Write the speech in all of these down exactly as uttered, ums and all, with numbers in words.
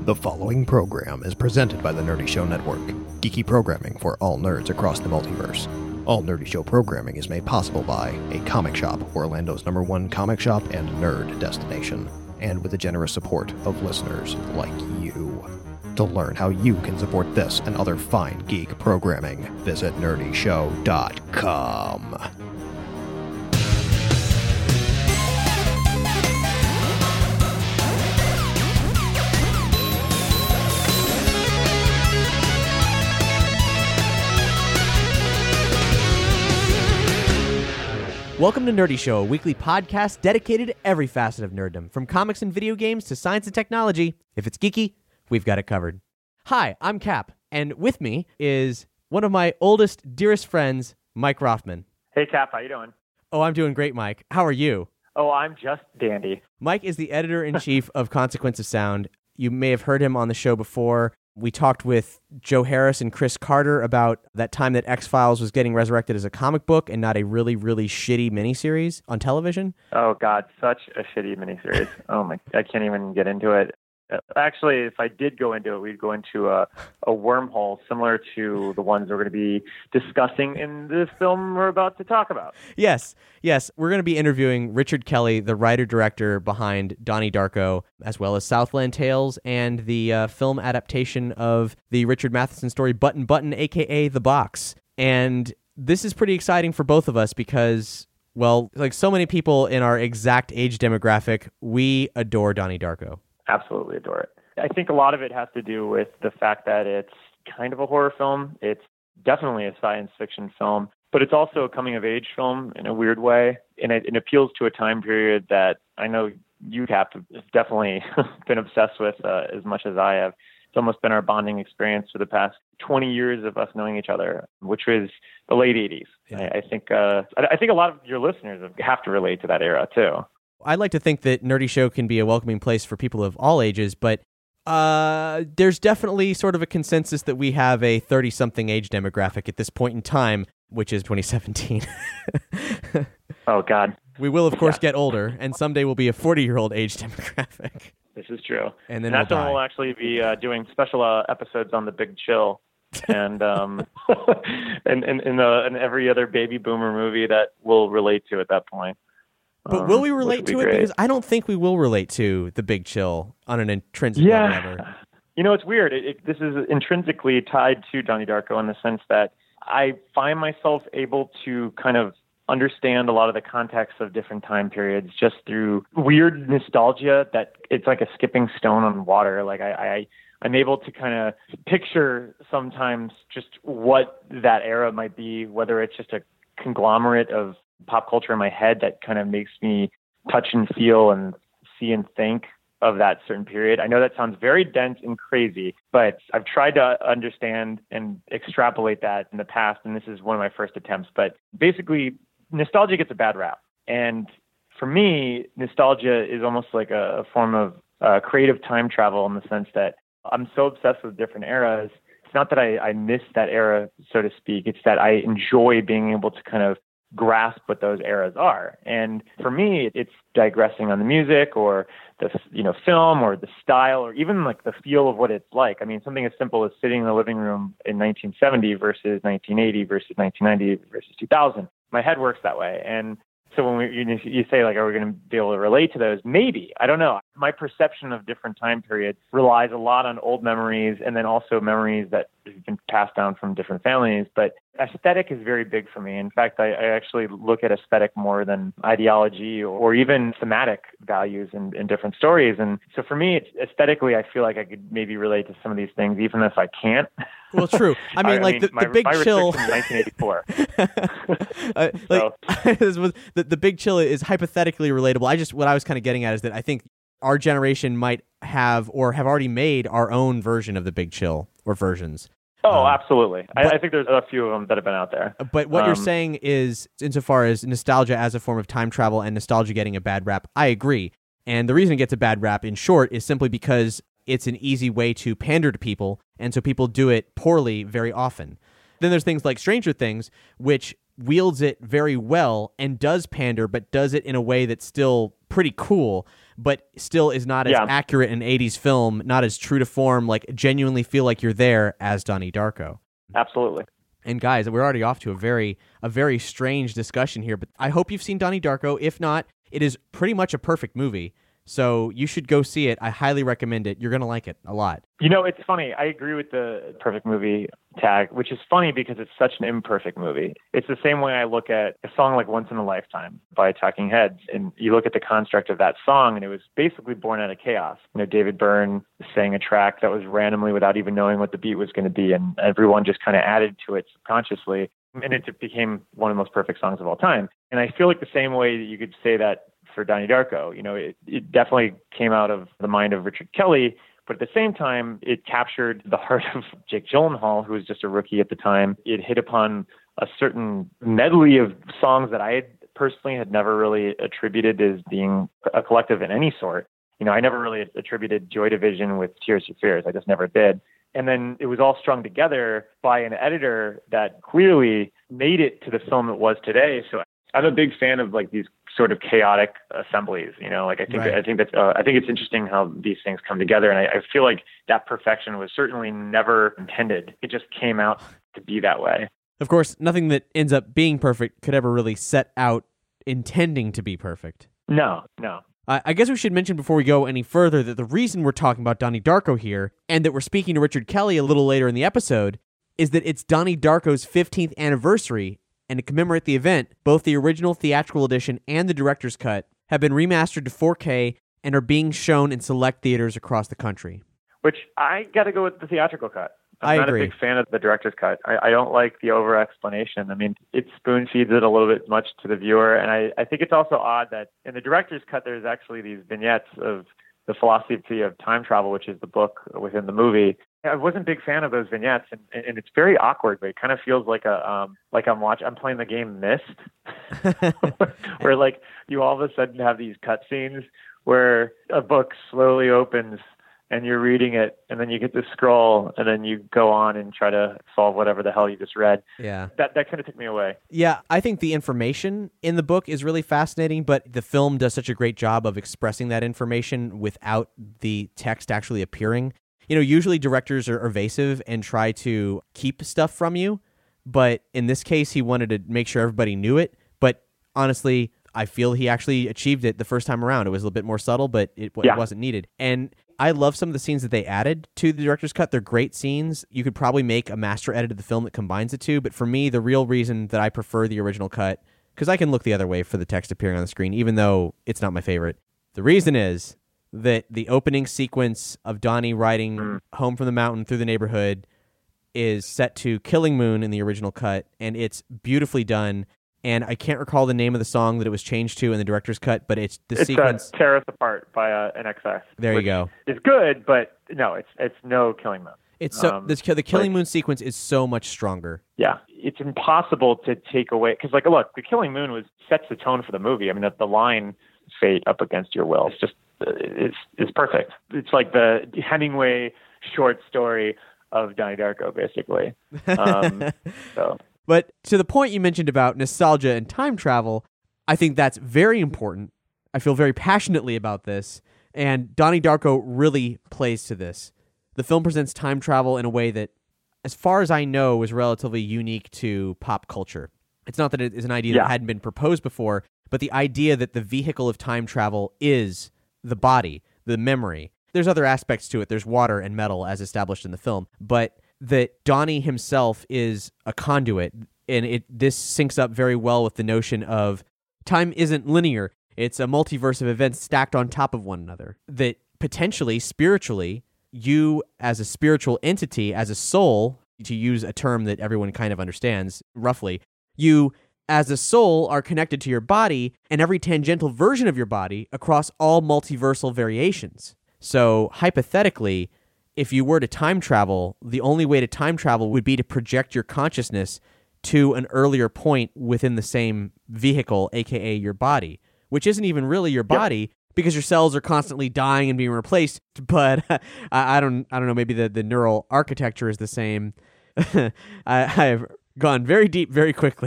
The following program is presented by the Nerdy Show Network, geeky programming for all nerds across the multiverse. All Nerdy Show programming is made possible by A Comic Shop, Orlando's number one comic shop and nerd destination, and with the generous support of listeners like you. To learn how you can support this and other fine geek programming, visit nerdy show dot com. Welcome to Nerdy Show, a weekly podcast dedicated to every facet of nerddom, from comics and video games to science and technology. If it's geeky, we've got it covered. Hi, I'm Cap, and with me is one of my oldest, dearest friends, Mike Rothman. Hey, Cap, how you doing? Oh, I'm doing great, Mike. How are you? Oh, I'm just dandy. Mike is the editor-in-chief of Consequence of Sound. You may have heard him on the show before. We talked with Joe Harris and Chris Carter about that time that X-Files was getting resurrected as a comic book and not a really, really shitty miniseries on television. Oh, God, such a shitty miniseries. Oh, my, I can't even get into it. Actually, if I did go into it, we'd go into a, a wormhole similar to the ones we're going to be discussing in the film we're about to talk about. Yes, yes. We're going to be interviewing Richard Kelly, the writer-director behind Donnie Darko, as well as Southland Tales and the uh, film adaptation of the Richard Matheson story Button Button, a k a. The Box. And this is pretty exciting for both of us because, well, like so many people in our exact age demographic, we adore Donnie Darko. Absolutely adore it. I think a lot of it has to do with the fact that it's kind of a horror film. It's definitely a science fiction film, but it's also a coming-of-age film in a weird way, and it, it appeals to a time period that I know you, Cap, have definitely been obsessed with uh, as much as I have. It's almost been our bonding experience for the past twenty years of us knowing each other, which was the late eighties. Yeah. I, I think uh, I, I think a lot of your listeners have to relate to that era, too. I'd like to think that Nerdy Show can be a welcoming place for people of all ages, but uh, there's definitely sort of a consensus that we have a thirty-something age demographic at this point in time, which is twenty seventeen. Oh, God. We will, of course, yeah. get older, and someday we'll be a forty-year-old age demographic. This is true. And then that's we'll when die. We'll actually be uh, doing special uh, episodes on The Big Chill. and um and and, and, uh, and every other baby boomer movie that we'll relate to at that point. But um, will we relate to be it? Great. Because I don't think we will relate to The Big Chill on an intrinsic yeah. level ever. You know, it's weird. It, it, this is intrinsically tied to Donnie Darko in the sense that I find myself able to kind of understand a lot of the context of different time periods just through weird nostalgia that it's like a skipping stone on water. Like I, I I'm able to kind of picture sometimes just what that era might be, whether it's just a conglomerate of pop culture in my head that kind of makes me touch and feel and see and think of that certain period. I know that sounds very dense and crazy, but I've tried to understand and extrapolate that in the past, and this is one of my first attempts. But basically, nostalgia gets a bad rap. And for me, nostalgia is almost like a, a form of uh, creative time travel in the sense that I'm so obsessed with different eras. It's not that I, I miss that era, so to speak. It's that I enjoy being able to kind of grasp what those eras are. And for me, it's digressing on the music or the, you know, film or the style or even like the feel of what it's like. I mean, something as simple as sitting in the living room in nineteen seventy versus nineteen eighty versus nineteen ninety versus two thousand. My head works that way. And so when we, you, you say, like, are we going to be able to relate to those? Maybe. I don't know. My perception of different time periods relies a lot on old memories and then also memories that have been passed down from different families. But aesthetic is very big for me. In fact, I, I actually look at aesthetic more than ideology or even thematic values in, in different stories. And so for me, it's, aesthetically, I feel like I could maybe relate to some of these things, even if I can't. Well, true. I mean, I, like I mean, the, my, the Big my Chill. nineteen eighty-four. uh, like, this was, the, the Big Chill is hypothetically relatable. I just what I was kind of getting at is that I think our generation might have or have already made our own version of the Big Chill or versions. Oh, um, absolutely. but, I, I think there's a few of them that have been out there. But what um, you're saying is, insofar as nostalgia as a form of time travel and nostalgia getting a bad rap, I agree. And the reason it gets a bad rap, in short, is simply because it's an easy way to pander to people, and so people do it poorly very often. Then there's things like Stranger Things, which wields it very well and does pander, but does it in a way that's still pretty cool. but still is not as Yeah. accurate an eighties film, not as true to form, like genuinely feel like you're there as Donnie Darko. Absolutely. And guys, we're already off to a very a very strange discussion here, but I hope you've seen Donnie Darko. If not, it is pretty much a perfect movie. So you should go see it. I highly recommend it. You're going to like it a lot. You know, it's funny. I agree with the perfect movie tag, which is funny because it's such an imperfect movie. It's the same way I look at a song like Once in a Lifetime by Talking Heads. And you look at the construct of that song, and it was basically born out of chaos. You know, David Byrne sang a track that was randomly without even knowing what the beat was going to be. And everyone just kind of added to it subconsciously. And it became one of the most perfect songs of all time. And I feel like the same way that you could say that for Donnie Darko. You know, it, it definitely came out of the mind of Richard Kelly, but at the same time, it captured the heart of Jake Gyllenhaal, who was just a rookie at the time. It hit upon a certain medley of songs that I had personally had never really attributed as being a collective in any sort. You know, I never really attributed Joy Division with Tears for Fears. I just never did. And then it was all strung together by an editor that clearly made it to the film it was today. So I'm a big fan of like these sort of chaotic assemblies, you know, like I think, Right. I think that, uh, I think it's interesting how these things come together. And I, I feel like that perfection was certainly never intended. It just came out to be that way. Of course, nothing that ends up being perfect could ever really set out intending to be perfect. No, no. I I guess we should mention before we go any further that the reason we're talking about Donnie Darko here, and that we're speaking to Richard Kelly a little later in the episode, is that it's Donnie Darko's fifteenth anniversary, and to commemorate the event, both the original theatrical edition and the director's cut have been remastered to four K and are being shown in select theaters across the country. Which I got to go with the theatrical cut. I'm I not agree. a big fan of the director's cut. I, I don't like the over explanation. I mean, it spoon feeds it a little bit much to the viewer. And I, I think it's also odd that in the director's cut, there's actually these vignettes of the philosophy of time travel, which is the book within the movie. I wasn't a big fan of those vignettes, and, and it's very awkward, but it kind of feels like a um, like I'm watching, I'm playing the game Myst, where like you all of a sudden have these cutscenes where a book slowly opens and you're reading it, and then you get to scroll, and then you go on and try to solve whatever the hell you just read. Yeah. That that kind of took me away. Yeah, I think the information in the book is really fascinating, but the film does such a great job of expressing that information without the text actually appearing. You know, usually directors are evasive and try to keep stuff from you, but in this case, he wanted to make sure everybody knew it. But honestly, I feel he actually achieved it the first time around. It was a little bit more subtle, but it, Yeah. it wasn't needed. And I love some of the scenes that they added to the director's cut. They're great scenes. You could probably make a master edit of the film that combines the two, but for me, the real reason that I prefer the original cut, because I can look the other way for the text appearing on the screen, even though it's not my favorite. The reason is that the opening sequence of Donnie riding Mm. home from the mountain through the neighborhood is set to Killing Moon in the original cut, and it's beautifully done. And I can't recall the name of the song that it was changed to in the director's cut, but it's the It's sequence. uh, Tear Us Apart by uh, N X S. There you which go. It's good, but no, it's it's no Killing Moon. It's so Um, this, the Killing like- Moon sequence is so much stronger. Yeah, it's impossible to take away, because like, look, the Killing Moon was sets the tone for the movie. I mean, the, the line "Fate up against your will" it's just uh, it's it's perfect. It's like the Hemingway short story of Donnie Darko, basically. Um, so But to the point you mentioned about nostalgia and time travel, I think that's very important. I feel very passionately about this, and Donnie Darko really plays to this. The film presents time travel in a way that, as far as I know, is relatively unique to pop culture. It's not that it is an idea Yeah. that hadn't been proposed before, but the idea that the vehicle of time travel is the body, the memory. There's other aspects to it. There's water and metal as established in the film, but that Donnie himself is a conduit, and it this syncs up very well with the notion of time isn't linear. It's a multiverse of events stacked on top of one another. That potentially, spiritually, you as a spiritual entity, as a soul, to use a term that everyone kind of understands roughly, you as a soul are connected to your body and every tangential version of your body across all multiversal variations. So hypothetically, if you were to time travel, the only way to time travel would be to project your consciousness to an earlier point within the same vehicle, aka your body, which isn't even really your body because your cells are constantly dying and being replaced. But I, I don't, I don't know. Maybe the, the neural architecture is the same. I, I've gone very deep very quickly.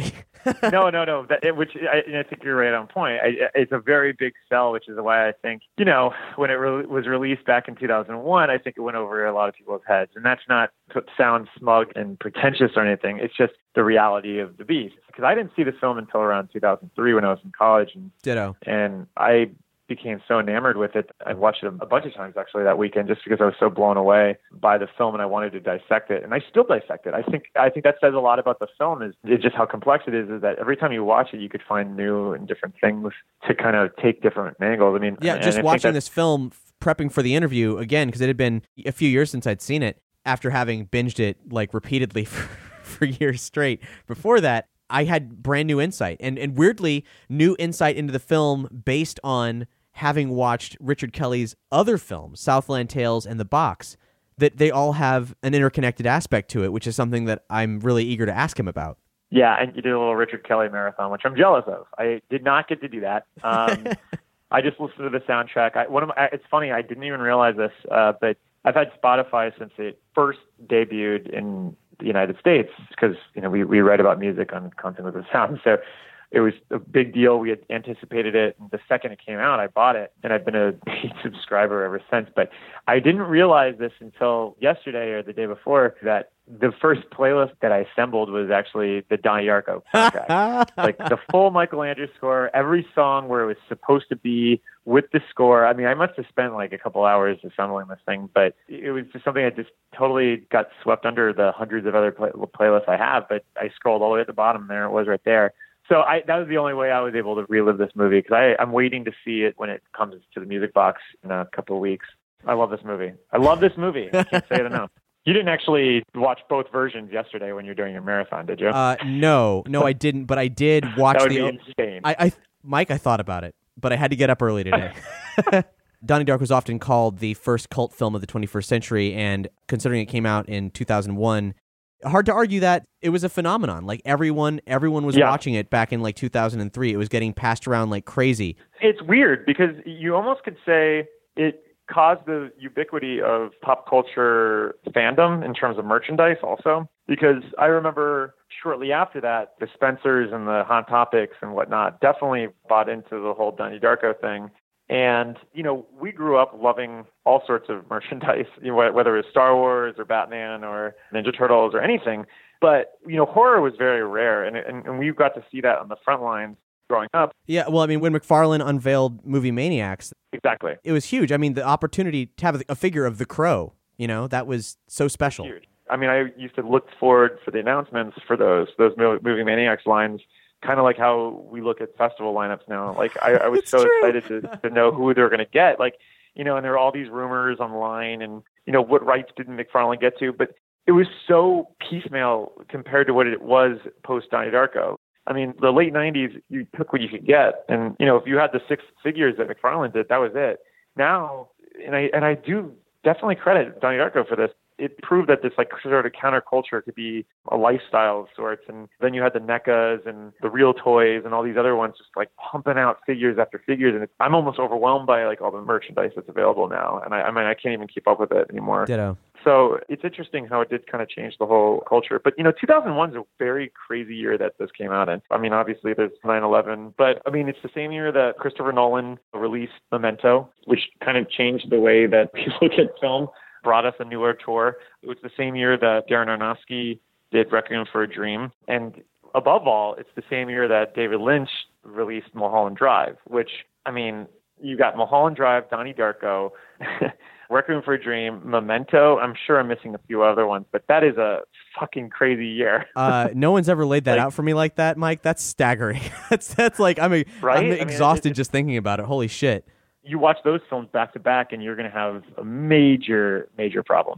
no, no, no. That, it, which I, I think you're right on point. I, it's a very big sell, which is why I think, you know, when it re- was released back in two thousand one, I think it went over a lot of people's heads. And that's not to sound smug and pretentious or anything. It's just the reality of the beast. Because I didn't see the film until around two thousand three when I was in college. And, Ditto. And I became so enamored with it. I watched it a bunch of times actually that weekend just because I was so blown away by the film and I wanted to dissect it. And I still dissect it. I think I think that says a lot about the film is, is just how complex it is, is that every time you watch it, you could find new and different things to kind of take different angles. I mean, yeah, and, just and watching this film, prepping for the interview again, because it had been a few years since I'd seen it after having binged it like repeatedly for, for years straight. Before that, I had brand new insight and, and weirdly new insight into the film based on having watched Richard Kelly's other films, Southland Tales and The Box, that they all have an interconnected aspect to it, which is something that I'm really eager to ask him about. Yeah, and you did a little Richard Kelly marathon, which I'm jealous of. I did not get to do that. Um, I just listened to the soundtrack. I, one of my, it's funny, I didn't even realize this, uh, but I've had Spotify since it first debuted in the United States because, you know, we, we write about music on Content with the Sound. So it was a big deal. We had anticipated it. And the second it came out, I bought it, and I've been a paid subscriber ever since. But I didn't realize this until yesterday or the day before that the first playlist that I assembled was actually the Donnie Darko soundtrack. Like the full Michelangelo score, every song where it was supposed to be with the score. I mean, I must have spent like a couple hours assembling this thing, but it was just something that just totally got swept under the hundreds of other play- playlists I have. But I scrolled all the way at the bottom, there it was right there. So I, that was the only way I was able to relive this movie because I'm waiting to see it when it comes to the music box in a couple of weeks. I love this movie. I love this movie. I can't say it enough. You didn't actually watch both versions yesterday when you were doing your marathon, did you? Uh, no, no, I didn't. But I did watch that would the. Be insane. I, I, Mike, I thought about it, but I had to get up early today. Donnie Darko was often called the first cult film of the twenty-first century, and considering it came out in two thousand one, hard to argue that it was a phenomenon. Like everyone, everyone was yeah. watching it back in like two thousand three. It was getting passed around like crazy. It's weird because you almost could say it caused the ubiquity of pop culture fandom in terms of merchandise also. Because I remember shortly after that, the Spencers and the Hot Topics and whatnot definitely bought into the whole Donnie Darko thing. And, you know, we grew up loving all sorts of merchandise, you know, whether it was Star Wars or Batman or Ninja Turtles or anything. But, you know, horror was very rare. And, and, and we got to see that on the front lines growing up. Yeah, well, I mean, when McFarlane unveiled Movie Maniacs, exactly, it was huge. I mean, the opportunity to have a figure of the Crow, you know, that was so special. Huge. I mean, I used to look forward for the announcements for those those Movie Maniacs lines, kind of like how we look at festival lineups now. Like, I, I was so true. excited to, to know who they were going to get. Like, you know, and there were all these rumors online and, you know, what rights did McFarlane get to? But it was so piecemeal compared to what it was post Donnie Darko. I mean, the late nineties, you took what you could get. And, you know, if you had the six figures that McFarlane did, that was it. Now, and I and I do definitely credit Donnie Darko for this. It proved that this like sort of counterculture could be a lifestyle of sorts. And then you had the N E C As and the Real Toys and all these other ones just like pumping out figures after figures. And it's, I'm almost overwhelmed by like all the merchandise that's available now. And I, I mean, I can't even keep up with it anymore. Ditto. So it's interesting how it did kind of change the whole culture. But, you know, two thousand one is a very crazy year that this came out in. I mean, obviously there's nine eleven, but I mean, it's the same year that Christopher Nolan released Memento, which kind of changed the way that we look at film, brought us a newer tour. It was the same year that Darren Aronofsky did Requiem for a Dream. And above all, it's the same year that David Lynch released Mulholland Drive, which, I mean, you got Mulholland Drive, Donnie Darko, Requiem for a Dream, Memento. I'm sure I'm missing a few other ones, but that is a fucking crazy year. uh, no one's ever laid that like, out for me like that, Mike. That's staggering. that's that's like I'm, a, right? I'm I mean, exhausted it's, just thinking about it. Holy shit. You watch those films back to back, and you're going to have a major, major problem.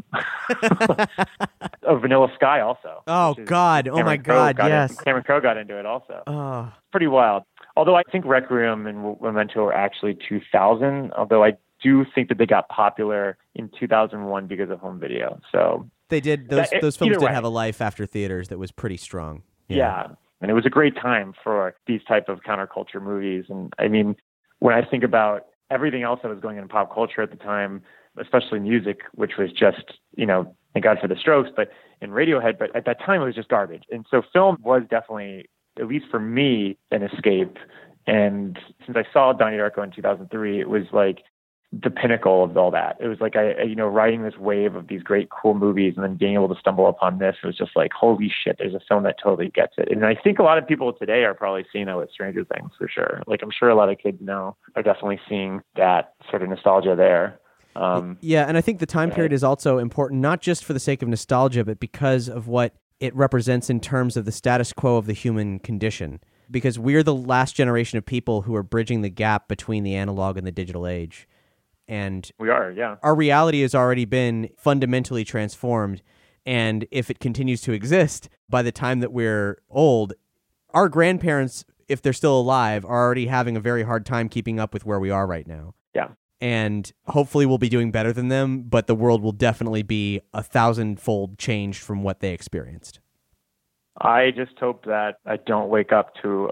Of Vanilla Sky, also. Oh God! Oh Cameron my Crowe God! got Yes. In, Cameron Crowe got into it also. Oh. Pretty wild. Although I think Requiem and Memento are actually two thousand. Although I do think that they got popular in two thousand one because of home video. So they did. Those that, those films did way. have a life after theaters that was pretty strong. Yeah. yeah, and it was a great time for these type of counterculture movies. And I mean, when I think about everything else that was going on in pop culture at the time, especially music, which was just, you know, thank God for the Strokes, but in Radiohead, but at that time it was just garbage. And so film was definitely at least for me, an escape. And since I saw Donnie Darko in two thousand three, it was like the pinnacle of all that. It was like, I, you know, riding this wave of these great, cool movies and then being able to stumble upon this, it was just like, holy shit, there's a film that totally gets it. And I think a lot of people today are probably seeing that with Stranger Things for sure. Like, I'm sure a lot of kids now are definitely seeing that sort of nostalgia there. Um, yeah, and I think the time period is also important, not just for the sake of nostalgia, but because of what it represents in terms of the status quo of the human condition. Because we're the last generation of people who are bridging the gap between the analog and the digital age. And we are, yeah. Our reality has already been fundamentally transformed. And if it continues to exist, by the time that we're old, our grandparents, if they're still alive, are already having a very hard time keeping up with where we are right now. Yeah. And hopefully we'll be doing better than them, but the world will definitely be a thousandfold changed from what they experienced. I just hope that I don't wake up to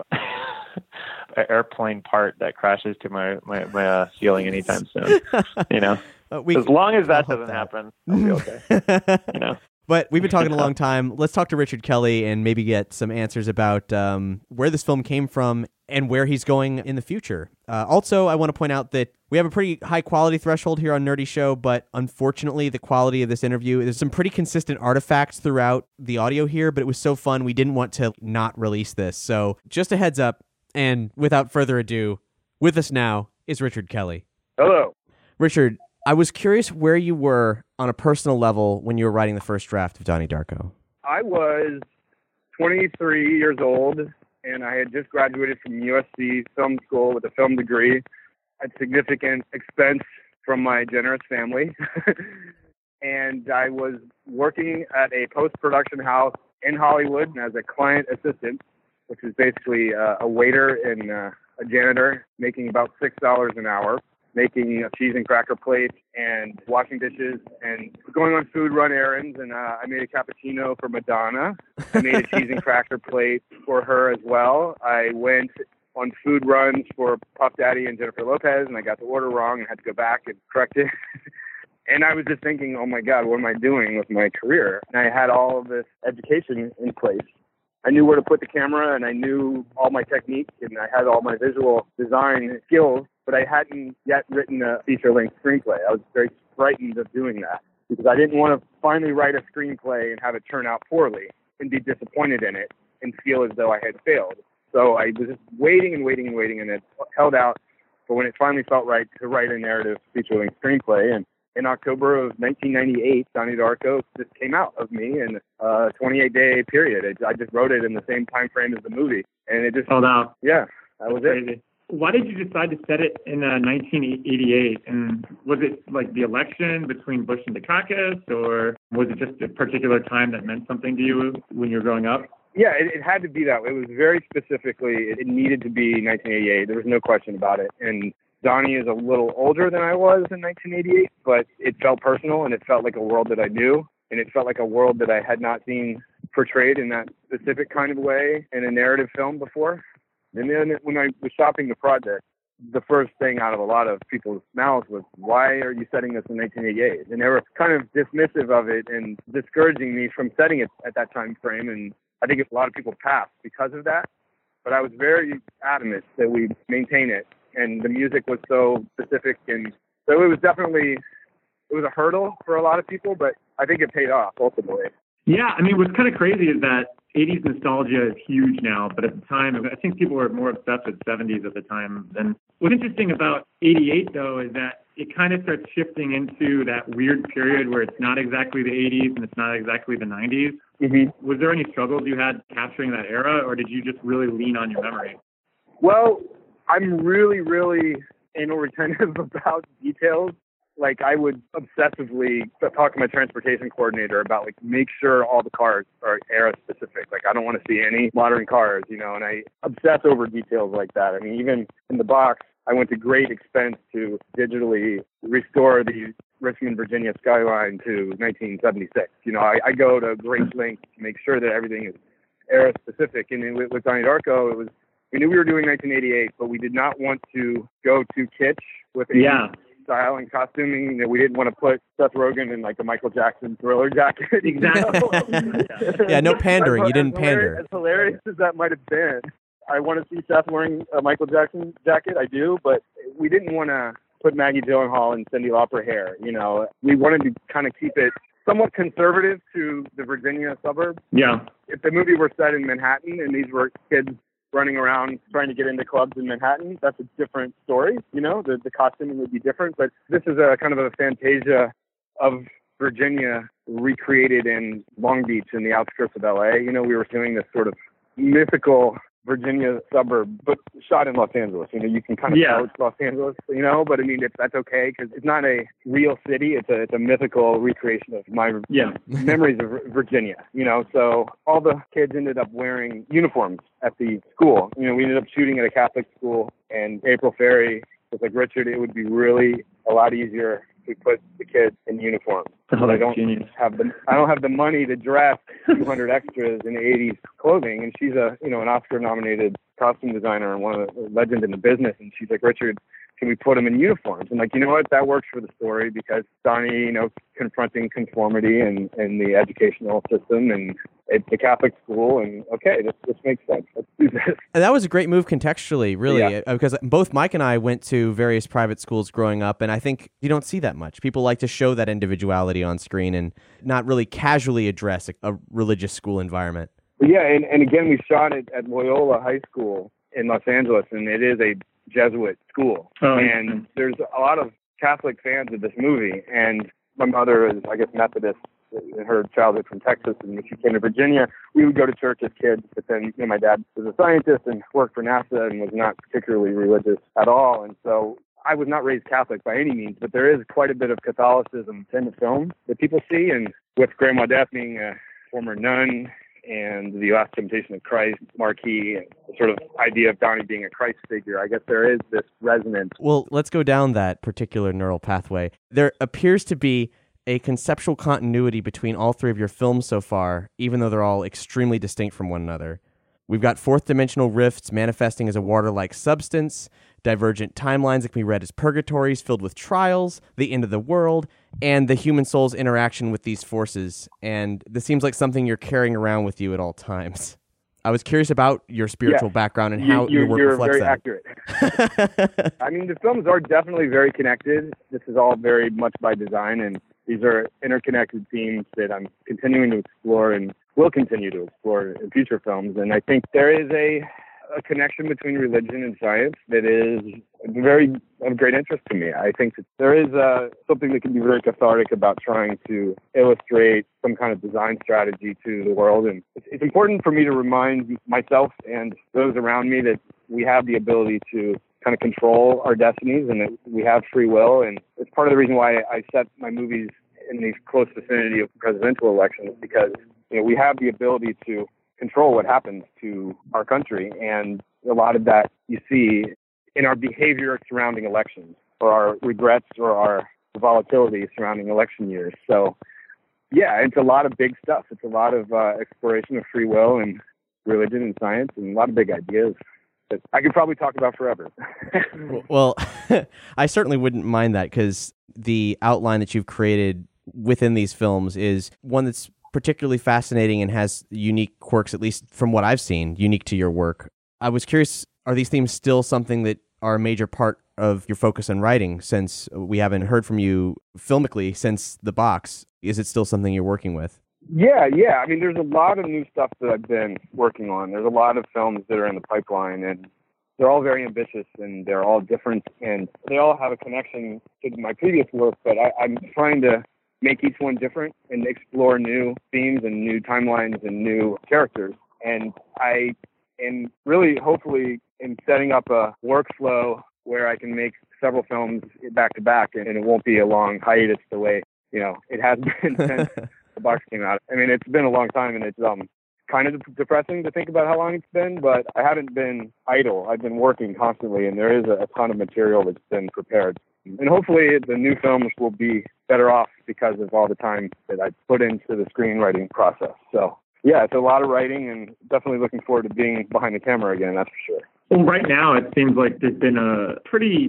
an airplane part that crashes to my my, my uh, ceiling anytime soon. You know, uh, we, as long as that doesn't that. happen, I'll be okay. You know. But we've been talking a long time. Let's talk to Richard Kelly and maybe get some answers about um, where this film came from and where he's going in the future. Uh, also, I want to point out that we have a pretty high quality threshold here on Nerdy Show, but unfortunately, the quality of this interview, there's some pretty consistent artifacts throughout the audio here, but it was so fun, we didn't want to not release this. So just a heads up, and without further ado, with us now is Richard Kelly. Hello. Richard, I was curious where you were on a personal level when you were writing the first draft of Donnie Darko. I was twenty-three years old, and I had just graduated from U S C Film School with a film degree at significant expense from my generous family. And I was working at a post-production house in Hollywood as a client assistant, which is basically uh, a waiter and uh, a janitor, making about six dollars an hour, making a cheese and cracker plate and washing dishes and going on food run errands. And uh, I made a cappuccino for Madonna. I made a cheese and cracker plate for her as well. I went on food runs for Puff Daddy and Jennifer Lopez, and I got the order wrong and had to go back and correct it. And I was just thinking, oh my God, what am I doing with my career? And I had all of this education in place. I knew where to put the camera, and I knew all my techniques, and I had all my visual design skills, but I hadn't yet written a feature-length screenplay. I was very frightened of doing that because I didn't want to finally write a screenplay and have it turn out poorly and be disappointed in it and feel as though I had failed. So I was just waiting and waiting and waiting, and it held out for when it finally felt right to write a narrative feature-length screenplay. And in October of nineteen ninety-eight, Donnie Darko just came out of me in a twenty-eight day period. It, I just wrote it in the same time frame as the movie, and it just held out. Yeah, that was That's it. Crazy. Why did you decide to set it in uh, nineteen eighty-eight? And was it like the election between Bush and Dukakis, or was it just a particular time that meant something to you when you were growing up? Yeah, it, it had to be that. It was very specifically, it needed to be nineteen eighty-eight. There was no question about it. And Donnie is a little older than I was in nineteen eighty-eight, but it felt personal, and it felt like a world that I knew, and it felt like a world that I had not seen portrayed in that specific kind of way in a narrative film before. And then when I was shopping the project, the first thing out of a lot of people's mouths was, why are you setting this in nineteen eighty-eight? And they were kind of dismissive of it and discouraging me from setting it at that time frame. And I think a lot of people passed because of that. But I was very adamant that we maintain it. And the music was so specific. And so it was definitely, it was a hurdle for a lot of people, but I think it paid off ultimately. Yeah, I mean, what's kind of crazy is that eighties nostalgia is huge now, but at the time, I think people were more obsessed with seventies at the time. And what's interesting about eighty-eight, though, is that it kind of starts shifting into that weird period where it's not exactly the eighties and it's not exactly the nineties. Mm-hmm. Was there any struggles you had capturing that era, or did you just really lean on your memory? Well, I'm really, really anal retentive about details. Like, I would obsessively talk to my transportation coordinator about, like, make sure all the cars are era specific. Like, I don't want to see any modern cars, you know, and I obsess over details like that. I mean, even in the box, I went to great expense to digitally restore the Richmond, Virginia skyline to nineteen seventy-six. You know, I, I go to great lengths to make sure that everything is era specific. And with, with Donnie Darko, it was, we knew we were doing nineteen eighty-eight, but we did not want to go too kitsch with eighties Yeah. style and costuming. You know, we didn't want to put Seth Rogen in like a Michael Jackson Thriller jacket. Exactly. Yeah, no pandering. As, You didn't as pander. Hilarious, as hilarious as that might have been, I want to see Seth wearing a Michael Jackson jacket. I do, but we didn't want to put Maggie Gyllenhaal and Cyndi Lauper hair. You know, we wanted to kind of keep it somewhat conservative to the Virginia suburbs. Yeah. If the movie were set in Manhattan and these were kids running around trying to get into clubs in Manhattan, that's a different story. You know, the, the costuming would be different. But this is a kind of a fantasia of Virginia recreated in Long Beach in the outskirts of L A. You know, we were doing this sort of mythical Virginia suburb, but shot in Los Angeles. You know, you can kind of Yeah. tell it's Los Angeles, you know, but I mean, if that's okay, because it's not a real city. It's a, it's a mythical recreation of my Yeah. memories of Virginia, you know. So all the kids ended up wearing uniforms at the school. You know, we ended up shooting at a Catholic school, and April Ferry was like, Richard, it would be really a lot easier if we put the kids in uniforms. Oh, I that's don't genius. have the I don't have the money to dress two hundred extras in eighties clothing, and she's a you know an Oscar-nominated costume designer and one of the legends in the business. And she's like, Richard, can we put them in uniforms? And like, you know what, that works for the story because Donnie, you know, confronting conformity and and the educational system and at the Catholic school, and okay, this this makes sense. Let's do this. And that was a great move contextually, really, Yeah. uh, because both Mike and I went to various private schools growing up, and I think you don't see that much. People like to show that individuality on screen and not really casually address a, a religious school environment. But yeah, and, and again, we shot it at Loyola High School in Los Angeles, and it is a Jesuit school. Oh, and interesting. there's a lot of Catholic fans of this movie, and my mother is, I guess, Methodist in her childhood from Texas, and when she came to Virginia, we would go to church as kids, but then, you know, my dad was a scientist and worked for NASA and was not particularly religious at all, and so I was not raised Catholic by any means, but there is quite a bit of Catholicism in the film that people see, and with Grandma Death being a former nun, and the Last Temptation of Christ, Marquis, and the sort of idea of Donnie being a Christ figure, I guess there is this resonance. Well, let's go down that particular neural pathway. There appears to be a conceptual continuity between all three of your films so far, even though they're all extremely distinct from one another. We've got fourth dimensional rifts manifesting as a water-like substance, divergent timelines that can be read as purgatories filled with trials, the end of the world, and the human soul's interaction with these forces. And this seems like something you're carrying around with you at all times. I was curious about your spiritual Yeah. background and You- how you're, your work you're reflects very that. accurate. I mean, the films are definitely very connected. This is all very much by design, and these are interconnected themes that I'm continuing to explore and will continue to explore in future films. And I think there is a, a connection between religion and science that is very of great interest to me. I think that there is uh, something that can be very cathartic about trying to illustrate some kind of design strategy to the world. And it's, it's important for me to remind myself and those around me that we have the ability to kind of control our destinies and that we have free will. And it's part of the reason why I set my movies in the close vicinity of presidential elections, because you know we have the ability to control what happens to our country. And a lot of that you see in our behavior surrounding elections, or our regrets, or our volatility surrounding election years. So yeah, it's a lot of big stuff. It's a lot of uh, exploration of free will and religion and science and a lot of big ideas that I could probably talk about forever. Well, I certainly wouldn't mind that, because the outline that you've created within these films is one that's particularly fascinating and has unique quirks, at least from what I've seen, unique to your work. I was curious, are these themes still something that are a major part of your focus on writing, since we haven't heard from you filmically since The Box? Is it still something you're working with? Yeah, yeah. I mean, there's a lot of new stuff that I've been working on. There's a lot of films that are in the pipeline, and they're all very ambitious, and they're all different, and they all have a connection to my previous work, but I, I'm trying to make each one different and explore new themes and new timelines and new characters. And I am really, hopefully, in setting up a workflow where I can make several films back to back, and it won't be a long hiatus the way, you know, it has been since The Box came out. I mean, it's been a long time, and it's um kind of depressing to think about how long it's been, but I haven't been idle. I've been working constantly, and there is a, a ton of material that's been prepared. And hopefully the new films will be better off because of all the time that I put into the screenwriting process. So, yeah, it's a lot of writing, and definitely looking forward to being behind the camera again, that's for sure. Well, right now it seems like there's been a pretty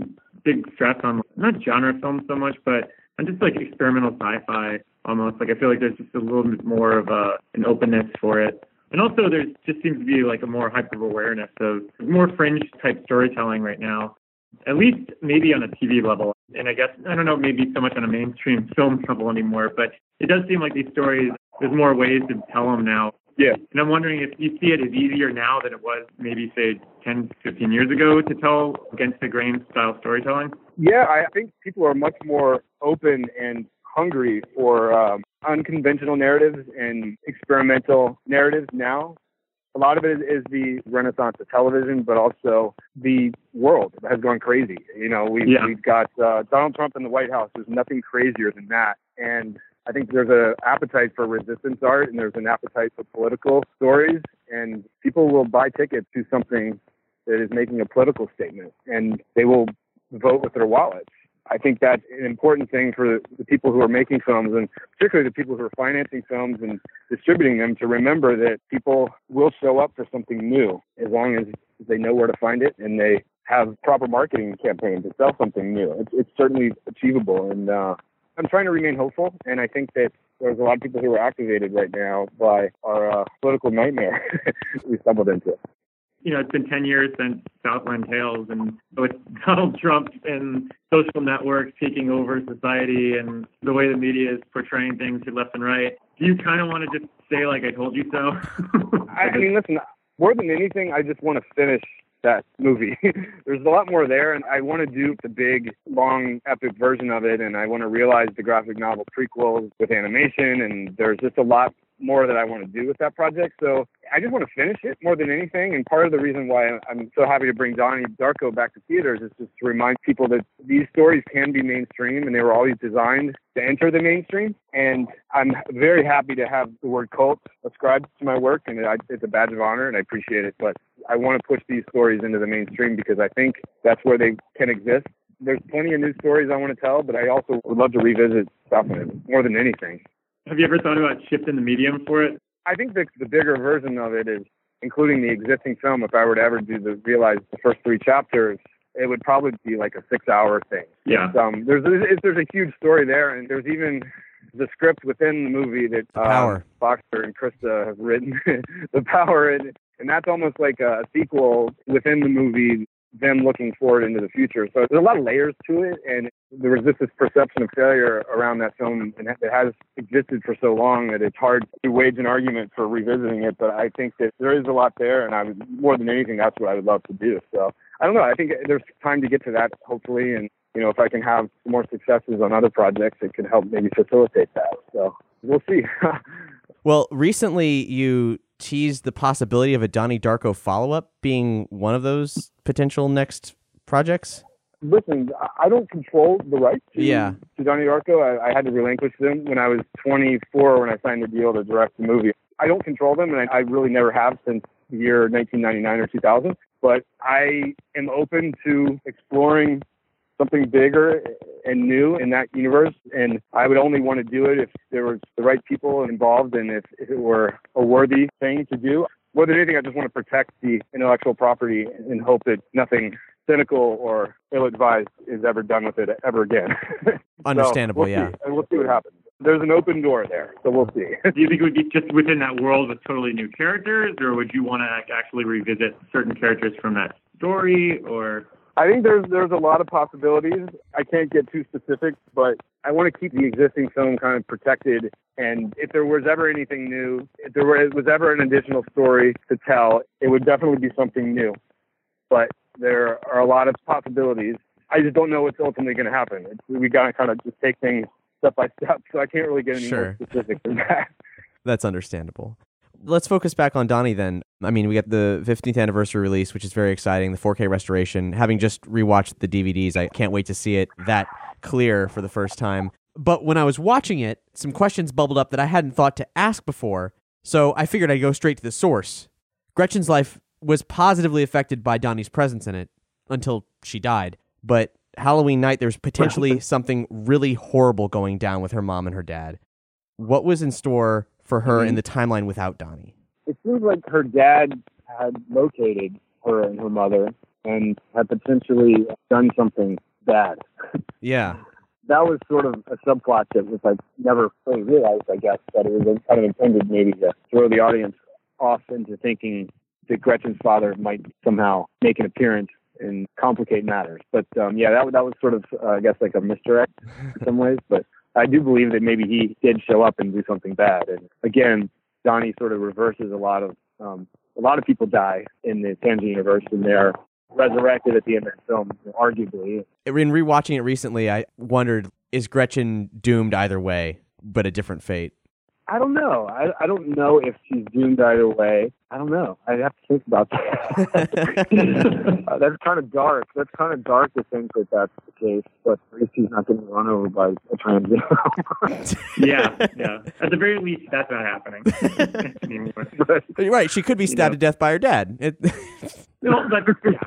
big stress on not genre film so much, but on just like experimental sci-fi almost. Like I feel like there's just a little bit more of a an openness for it. And also there just seems to be like a more hyper-awareness of more fringe type storytelling right now, at least maybe on a T V level. And I guess, I don't know, maybe so much on a mainstream film level anymore, but it does seem like these stories, there's more ways to tell them now. Yeah. And I'm wondering if you see it as easier now than it was maybe, say, ten, fifteen years ago to tell against the grain style storytelling? Yeah, I think people are much more open and hungry for um, unconventional narratives and experimental narratives now. A lot of it is the renaissance of television, but also the world has gone crazy. You know, we've, yeah. we've got uh, Donald Trump in the White House. There's nothing crazier than that. And I think there's an appetite for resistance art, and there's an appetite for political stories, and people will buy tickets to something that is making a political statement, and they will vote with their wallets. I think that's an important thing for the people who are making films, and particularly the people who are financing films and distributing them, to remember that people will show up for something new as long as they know where to find it and they have proper marketing campaigns to sell something new. It's, it's certainly achievable, and uh, I'm trying to remain hopeful, and I think that there's a lot of people who are activated right now by our uh, political nightmare we stumbled into. You know, it's been ten years since Southland Tales, and with Donald Trump and social networks taking over society and the way the media is portraying things to left and right, do you kind of want to just say, like, I told you so? I, I mean, listen, more than anything, I just want to finish that movie. There's a lot more there, and I want to do the big, long, epic version of it, and I want to realize the graphic novel prequels with animation, and there's just a lot more that I want to do with that project. So I just want to finish it more than anything. And part of the reason why I'm so happy to bring Donnie Darko back to theaters is just to remind people that these stories can be mainstream, and they were always designed to enter the mainstream. And I'm very happy to have the word cult ascribed to my work, and it's a badge of honor, and I appreciate it. But I want to push these stories into the mainstream because I think that's where they can exist. There's plenty of new stories I want to tell, but I also would love to revisit Southland more than anything. Have you ever thought about shifting the medium for it? I think the, the bigger version of it is including the existing film. If I were to ever do the realize the first three chapters, it would probably be like a six-hour thing. Yeah. Um, there's a, there's a huge story there, and there's even the script within the movie that uh, Boxer and Krista have written, The Power, and, and that's almost like a sequel within the movie, them looking forward into the future. So there's a lot of layers to it, and there was just this perception of failure around that film, and it has existed for so long that it's hard to wage an argument for revisiting it. But I think that there is a lot there, and I would, more than anything, that's what I would love to do. So I don't know. I think there's time to get to that, hopefully, and you know, if I can have more successes on other projects, it can help maybe facilitate that. So we'll see. Well, recently you teased the possibility of a Donnie Darko follow-up being one of those potential next projects. Listen, I don't control the rights to, yeah. to Donnie Darko. I, I had to relinquish them when I was twenty-four when I signed the deal to direct the movie. I don't control them, and I, I really never have since the year nineteen ninety-nine or two thousand. But I am open to exploring something bigger and new in that universe, and I would only want to do it if there was the right people involved and if, if it were a worthy thing to do. More than anything, I just want to protect the intellectual property and hope that nothing cynical or ill-advised is ever done with it ever again. Understandable, so we'll yeah. See. And we'll see what happens. There's an open door there, so we'll see. Do you think it would be just within that world with totally new characters, or would you want to actually revisit certain characters from that story, or... I think there's there's a lot of possibilities. I can't get too specific, but I want to keep the existing film kind of protected. And if there was ever anything new, if there were, was ever an additional story to tell, it would definitely be something new. But there are a lot of possibilities. I just don't know what's ultimately going to happen. It's, we got to kind of just take things step by step, so I can't really get any sure. more specific than that. That's understandable. Let's focus back on Donnie then. I mean, we got the fifteenth anniversary release, which is very exciting, the four K restoration. Having just rewatched the D V Ds, I can't wait to see it that clear for the first time. But when I was watching it, some questions bubbled up that I hadn't thought to ask before, so I figured I'd go straight to the source. Gretchen's life was positively affected by Donnie's presence in it until she died. But Halloween night, there was potentially something really horrible going down with her mom and her dad. What was in store for her mm-hmm. in the timeline without Donnie? It seems like her dad had located her and her mother and had potentially done something bad. Yeah. That was sort of a subplot that was like never fully realized, I guess, that it was kind of intended maybe to throw the audience off into thinking that Gretchen's father might somehow make an appearance and complicate matters. But um, yeah, that that was sort of, uh, I guess, like a misdirect in some ways. But I do believe that maybe he did show up and do something bad. And again, Donnie sort of reverses a lot of um, a lot of people die in the Tangent universe, and they're resurrected at the end of the film, arguably. In rewatching it recently, I wondered, is Gretchen doomed either way, but a different fate? I don't know. I, I don't know if she's doomed either way. I don't know. I'd have to think about that. uh, that's kind of dark. That's kind of dark to think that that's the case, but at least she's not getting run over by a transit. yeah, yeah. At the very least, that's not happening anymore. But, You're right. She could be stabbed you know. to death by her dad. It... no, but,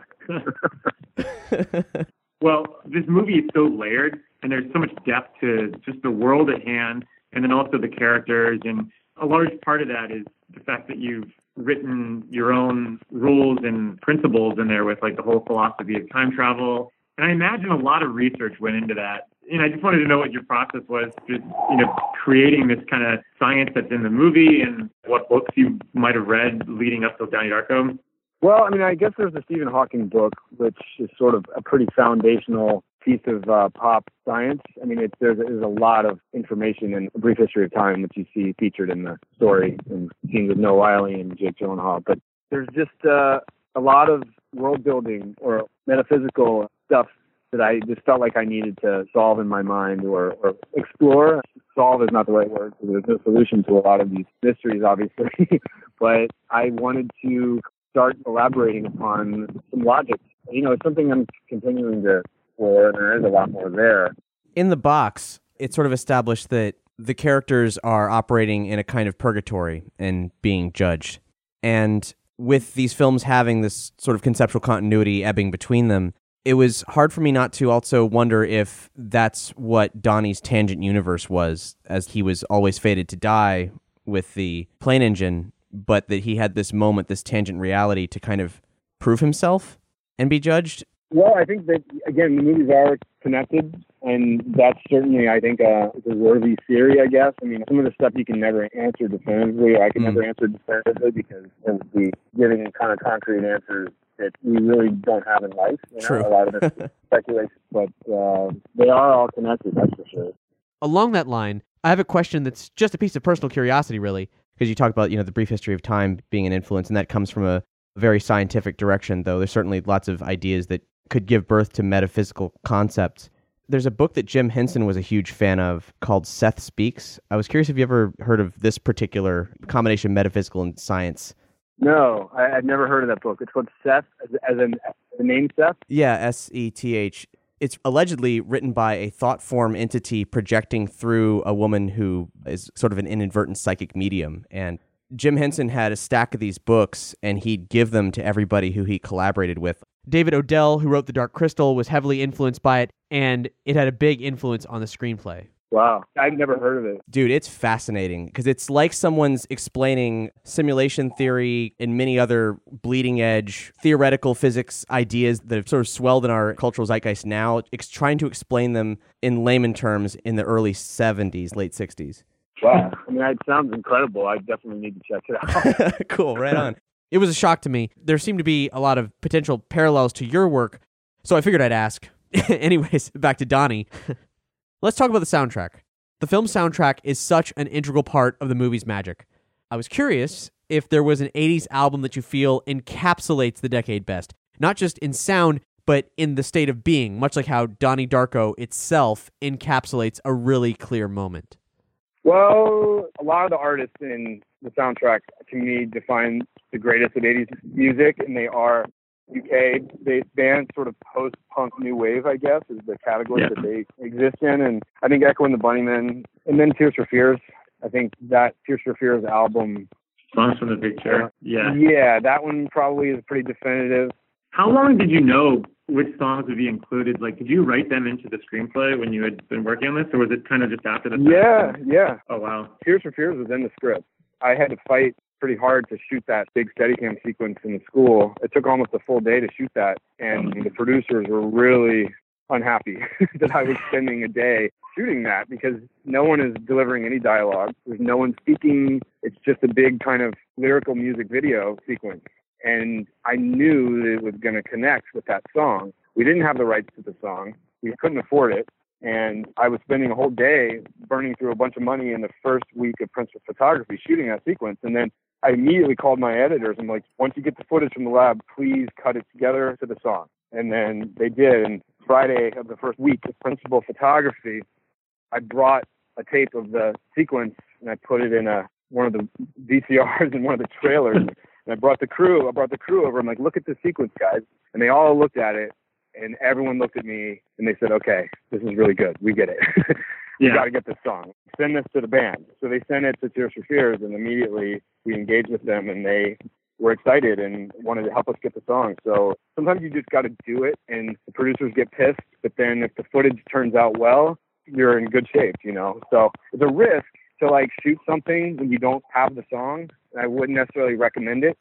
yeah. Well, this movie is so layered, and there's so much depth to just the world at hand, and then also the characters. And a large part of that is the fact that you've written your own rules and principles in there with like the whole philosophy of time travel. And I imagine a lot of research went into that. And I just wanted to know what your process was, just, you know, creating this kind of science that's in the movie, and what books you might have read leading up to Donnie Darko. Well, I mean, I guess there's the Stephen Hawking book, which is sort of a pretty foundational piece of uh, pop science. I mean, it's, there's, there's a lot of information in A Brief History of Time, which you see featured in the story and scenes with Noah Wyle and Jake Gyllenhaal. But there's just uh, a lot of world building or metaphysical stuff that I just felt like I needed to solve in my mind or, or explore. Solve is not the right word, because there's no solution to a lot of these mysteries, obviously. But I wanted to start elaborating upon some logic. You know, it's something I'm continuing to explore, and there is a lot more there. In the box, it's sort of established that the characters are operating in a kind of purgatory and being judged. And with these films having this sort of conceptual continuity ebbing between them, it was hard for me not to also wonder if that's what Donnie's Tangent universe was, as he was always fated to die with the plane engine, but that he had this moment, this tangent reality, to kind of prove himself and be judged. Well, I think that, again, the movies are connected, and that's certainly, I think, uh, a worthy theory, I guess. I mean, some of the stuff you can never answer definitively, or I can mm. never answer definitively, because it would be giving kind of concrete answers that we really don't have in life. You know? True. A lot of it's speculation, but uh, they are all connected, that's for sure. Along that line, I have a question that's just a piece of personal curiosity, really, because you talked about, you know, the Brief History of Time being an influence, and that comes from a very scientific direction, though there's certainly lots of ideas that could give birth to metaphysical concepts. There's a book that Jim Henson was a huge fan of called Seth Speaks. I was curious if you ever heard of this particular combination of metaphysical and science. No, I, I've never heard of that book. It's called Seth, as, as in the name Seth? Yeah, S E T H. It's allegedly written by a thought form entity projecting through a woman who is sort of an inadvertent psychic medium. And Jim Henson had a stack of these books, and he'd give them to everybody who he collaborated with. David Odell, who wrote The Dark Crystal, was heavily influenced by it, and it had a big influence on the screenplay. Wow. I've never heard of it. Dude, it's fascinating, because it's like someone's explaining simulation theory and many other bleeding-edge theoretical physics ideas that have sort of swelled in our cultural zeitgeist now, it's trying to explain them in layman terms in the early seventies, late sixties. Wow. I mean, it sounds incredible. I definitely need to check it out. Cool, right on. It was a shock to me. There seemed to be a lot of potential parallels to your work, so I figured I'd ask. Anyways, back to Donnie. Let's talk about the soundtrack. The film's soundtrack is such an integral part of the movie's magic. I was curious if there was an eighties album that you feel encapsulates the decade best, not just in sound, but in the state of being, much like how Donnie Darko itself encapsulates a really clear moment. Well, a lot of the artists in the soundtrack, to me, define the greatest of eighties music, and they are U K-based bands, sort of post-punk new wave, I guess, is the category yeah. that they exist in. And I think Echo and the Bunnymen, and then Tears for Fears. I think that Tears for Fears album... Songs from the Big Chair. Yeah. Yeah, that one probably is pretty definitive. How long did you know which songs would be included? Like, did you write them into the screenplay when you had been working on this, or was it kind of just after the fact? Yeah, yeah. Oh, wow. Tears for Fears was in the script. I had to fight pretty hard to shoot that big Steadicam sequence in the school. It took almost a full day to shoot that, and the producers were really unhappy that I was spending a day shooting that, because no one is delivering any dialogue. There's no one speaking. It's just a big kind of lyrical music video sequence. And I knew that it was going to connect with that song. We didn't have the rights to the song. We couldn't afford it. And I was spending a whole day burning through a bunch of money in the first week of principal photography shooting that sequence. And then I immediately called my editors and like, once you get the footage from the lab, please cut it together to the song. And then they did. And Friday of the first week of principal photography, I brought a tape of the sequence and I put it in a one of the V C Rs in one of the trailers. And I brought the crew, I brought the crew over. I'm like, look at this sequence, guys. And they all looked at it, and everyone looked at me, and they said, okay, this is really good. We get it. We Yeah. got to get this song. Send this to the band. So they sent it to Tears for Fears, and immediately we engaged with them, and they were excited and wanted to help us get the song. So sometimes you just got to do it, and the producers get pissed. But then if the footage turns out well, you're in good shape, you know. So it's a risk to like shoot something when you don't have the song. I wouldn't necessarily recommend it,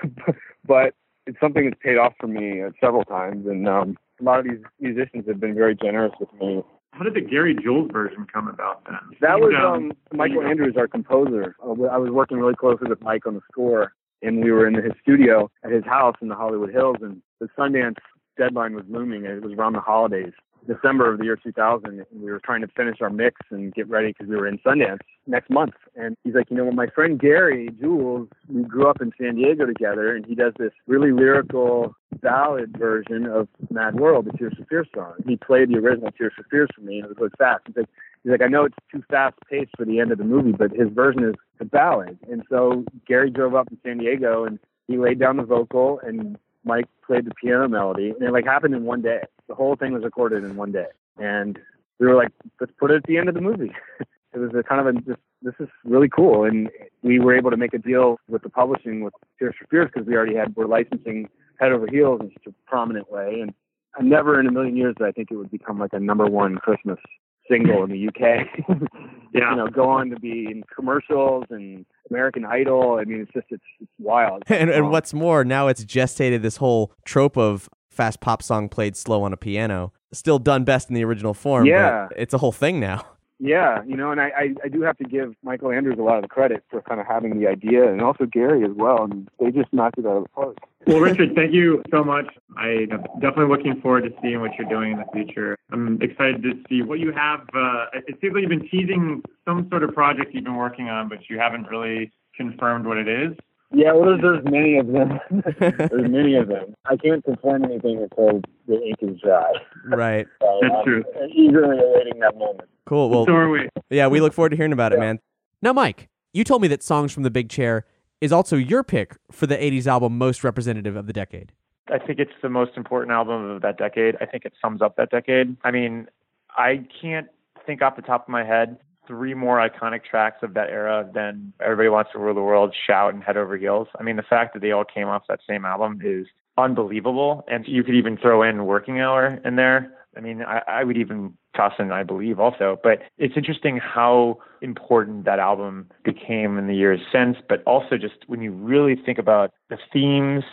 but it's something that's paid off for me uh, several times. And um, a lot of these musicians have been very generous with me. How did the Gary Jules version come about then? That was Um, um, Michael Andrews, our composer. Uh, I was working really closely with Mike on the score, and we were in his studio at his house in the Hollywood Hills, and the Sundance deadline was looming, and it was around the holidays. December of the year two thousand, and we were trying to finish our mix and get ready because we were in Sundance next month. And he's like, you know, well, my friend Gary Jules, we grew up in San Diego together, and he does this really lyrical ballad version of Mad World, the Tears for Fears song. He played the original Tears for Fears for me, and it was really fast. He's like, he's like, I know it's too fast paced for the end of the movie, but his version is a ballad. And so Gary drove up to San Diego, and he laid down the vocal, and Mike played the piano melody, and it like happened in one day. The whole thing was recorded in one day, and we were like, let's put it at the end of the movie. It was a kind of a this, this is really cool, and we were able to make a deal with the publishing with Tears for Fears because we already had we're licensing Head Over Heels in such a prominent way, and I never in a million years did I think it would become like a number one Christmas single in the U K. Yeah. You know, go on to be in commercials and American Idol. I mean, it's just, it's, it's wild. And, and Um, what's more, now it's gestated this whole trope of fast pop song played slow on a piano. Still done best in the original form, Yeah. but it's a whole thing now. Yeah, you know, and I, I, I do have to give Michael Andrews a lot of the credit for kind of having the idea, and also Gary as well. And they just knocked it out of the park. Well, Richard, thank you so much. I am definitely looking forward to seeing what you're doing in the future. I'm excited to see what you have. Uh, it seems like you've been teasing some sort of project you've been working on, but you haven't really confirmed what it is. Yeah, well, there's, there's many of them. There's many of them. I can't confirm anything until the ink is dry. Right. So That's I'm true. eagerly awaiting that moment. Cool. Well, So are we. yeah, we look forward to hearing about it, Yeah. man. Now, Mike, you told me that Songs from the Big Chair is also your pick for the eighties album most representative of the decade. I think it's the most important album of that decade. I think it sums up that decade. I mean, I can't think off the top of my head three more iconic tracks of that era than Everybody Wants to Rule the World, Shout, and Head Over Heels. I mean, the fact that they all came off that same album is unbelievable. And you could even throw in Working Hour in there. I mean, I, I would even toss in I Believe also. But it's interesting how important that album became in the years since, but also just when you really think about the themes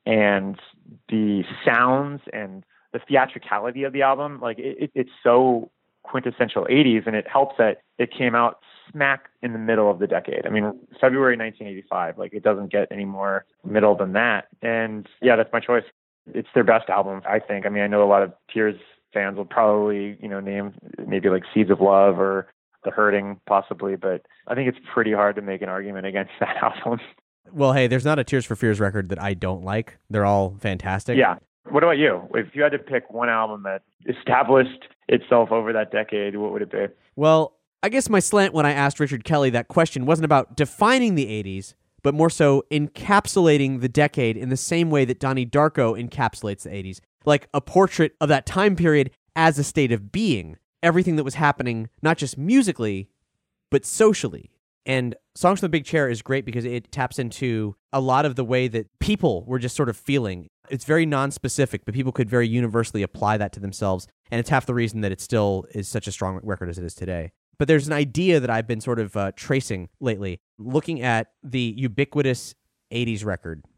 and the sounds and the theatricality of the album, like it, it, it's so quintessential eighties, and it helps that it came out smack in the middle of the decade. I mean, February nineteen eighty-five, like it doesn't get any more middle than that. And yeah, that's my choice. It's their best album, I think. I mean, I know a lot of Tears fans will probably, you know, name maybe like Seeds of Love or The Hurting possibly, but I think it's pretty hard to make an argument against that album. Well, hey, there's not a Tears for Fears record that I don't like. They're all fantastic. Yeah. What about you? If you had to pick one album that established itself over that decade, what would it be? Well, I guess my slant when I asked Richard Kelly that question wasn't about defining the eighties, but more so encapsulating the decade in the same way that Donnie Darko encapsulates the eighties, like a portrait of that time period as a state of being, everything that was happening, not just musically, but socially. And Songs from the Big Chair is great because it taps into a lot of the way that people were just sort of feeling. It's very non-specific, but people could very universally apply that to themselves. And it's half the reason that it still is such a strong record as it is today. But there's an idea that I've been sort of uh, tracing lately, looking at the ubiquitous eighties record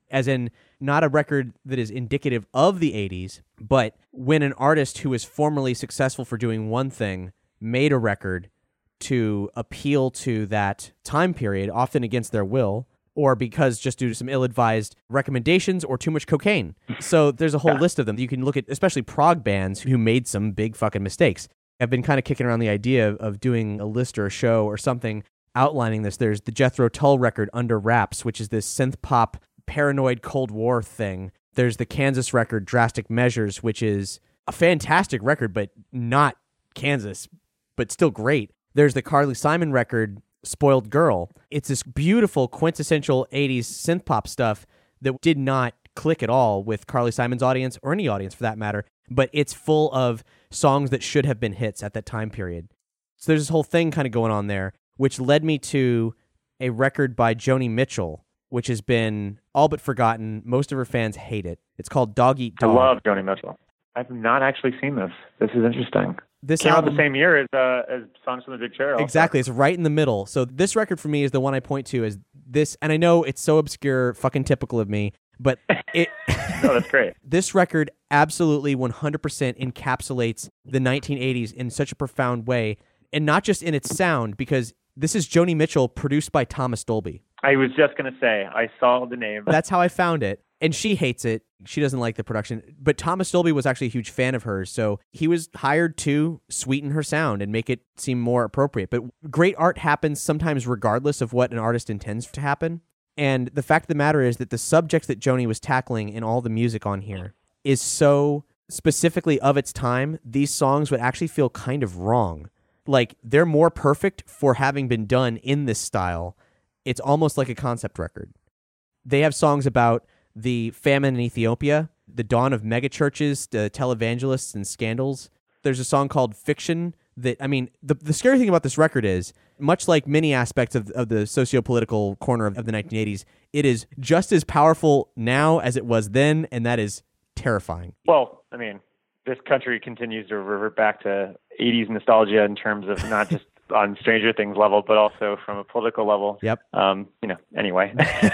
as in not a record that is indicative of the eighties, but when an artist who is formerly successful for doing one thing made a record to appeal to that time period, often against their will, or because just due to some ill-advised recommendations or too much cocaine. So there's a whole yeah. list of them. You can look at, especially prog bands who made some big fucking mistakes. I've been kind of kicking around the idea of, of doing a list or a show or something outlining this. There's the Jethro Tull record, Under Wraps, which is this synth pop, paranoid Cold War thing. There's the Kansas record, Drastic Measures, which is a fantastic record, but not Kansas, but still great. There's the Carly Simon record, Spoiled Girl. It's this beautiful, quintessential eighties synth pop stuff that did not click at all with Carly Simon's audience, or any audience for that matter, but it's full of songs that should have been hits at that time period. So there's this whole thing kind of going on there, which led me to a record by Joni Mitchell, which has been all but forgotten. Most of her fans hate it. It's called Dog Eat Dog. I love Joni Mitchell. I've not actually seen this. This is interesting. This Came album, out the same year as uh, as Songs from the Big Chair. Also. Exactly. It's right in the middle. So this record for me is the one I point to as this, and I know it's so obscure, fucking typical of me, but it... No, that's great. This record absolutely one hundred percent encapsulates the nineteen eighties in such a profound way, and not just in its sound, because this is Joni Mitchell produced by Thomas Dolby. I was just going to say, I saw the name. That's how I found it. And she hates it. She doesn't like the production. But Thomas Dolby was actually a huge fan of hers, so he was hired to sweeten her sound and make it seem more appropriate. But great art happens sometimes regardless of what an artist intends to happen. And the fact of the matter is that the subjects that Joni was tackling in all the music on here is so specifically of its time, these songs would actually feel kind of wrong. Like, they're more perfect for having been done in this style. It's almost like a concept record. They have songs about the famine in Ethiopia, the dawn of megachurches, the televangelists, and scandals. There's a song called Fiction that, I mean, the, the scary thing about this record is, much like many aspects of, of the socio-political corner of, of the nineteen eighties, it is just as powerful now as it was then, and that is terrifying. Well, I mean, this country continues to revert back to eighties nostalgia in terms of not just on Stranger Things level, but also from a political level. Yep. Um, you know, anyway.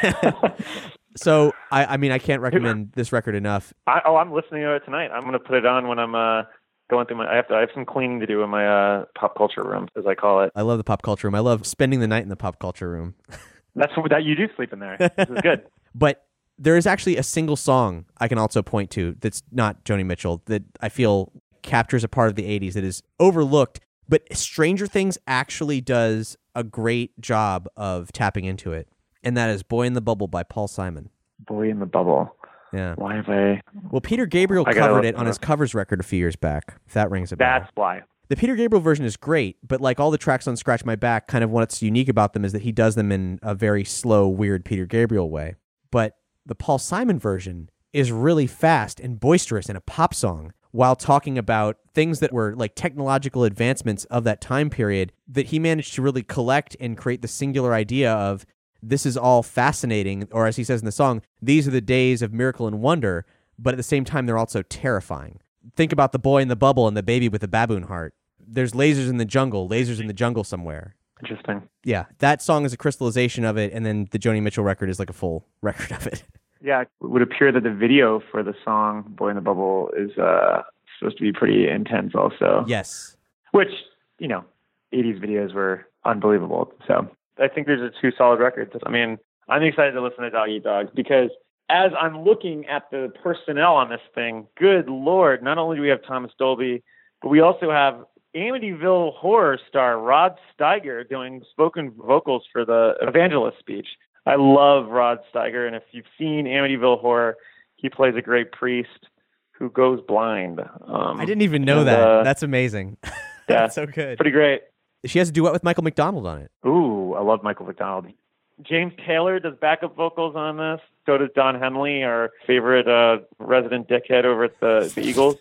So, I, I mean, I can't recommend this record enough. I, oh, I'm listening to it tonight. I'm going to put it on when I'm uh, going through my, I have to, I have some cleaning to do in my uh, pop culture room, as I call it. I love the pop culture room. I love spending the night in the pop culture room. That's what that you do sleep in there. This is good. But there is actually a single song I can also point to that's not Joni Mitchell that I feel captures a part of the eighties that is overlooked. But Stranger Things actually does a great job of tapping into it. And that is Boy in the Bubble by Paul Simon. Boy in the Bubble. Yeah. Why have I... Well, Peter Gabriel covered it on his covers record a few years back, if that rings a bell. That's why. The Peter Gabriel version is great, but like all the tracks on Scratch My Back, kind of what's unique about them is that he does them in a very slow, weird Peter Gabriel way. But the Paul Simon version is really fast and boisterous and a pop song, while talking about things that were like technological advancements of that time period that he managed to really collect and create the singular idea of, this is all fascinating, or as he says in the song, these are the days of miracle and wonder, but at the same time, they're also terrifying. Think about the boy in the bubble and the baby with the baboon heart. There's lasers in the jungle, lasers in the jungle somewhere. Interesting. Yeah, that song is a crystallization of it, and then the Joni Mitchell record is like a full record of it. Yeah, it would appear that the video for the song Boy in the Bubble is uh, supposed to be pretty intense also. Yes. Which, you know, eighties videos were unbelievable. So I think there's two solid records. I mean, I'm excited to listen to Dog Eat Dog because as I'm looking at the personnel on this thing, good Lord, not only do we have Thomas Dolby, but we also have Amityville Horror star Rod Steiger doing spoken vocals for the evangelist speech. I love Rod Steiger, and if you've seen Amityville Horror, he plays a great priest who goes blind. Um, I didn't even know and, that. Uh, That's amazing. Yeah, that's so good. Pretty great. She has a duet with Michael McDonald on it. Ooh, I love Michael McDonald. James Taylor does backup vocals on this. So does Don Henley, our favorite uh, resident dickhead over at the, the Eagles.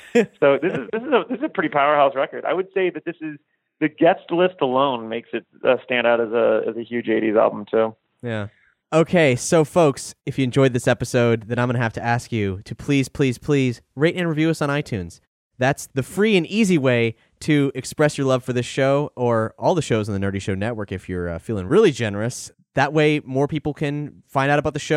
So this is this is a this is a pretty powerhouse record. I would say that this is the guest list alone makes it uh, stand out as a as a huge eighties album too. Yeah. Okay, so folks, if you enjoyed this episode, then I'm going to have to ask you to please, please, please rate and review us on iTunes. That's the free and easy way to express your love for this show or all the shows on the Nerdy Show Network if you're uh, feeling really generous. That way, more people can find out about the show,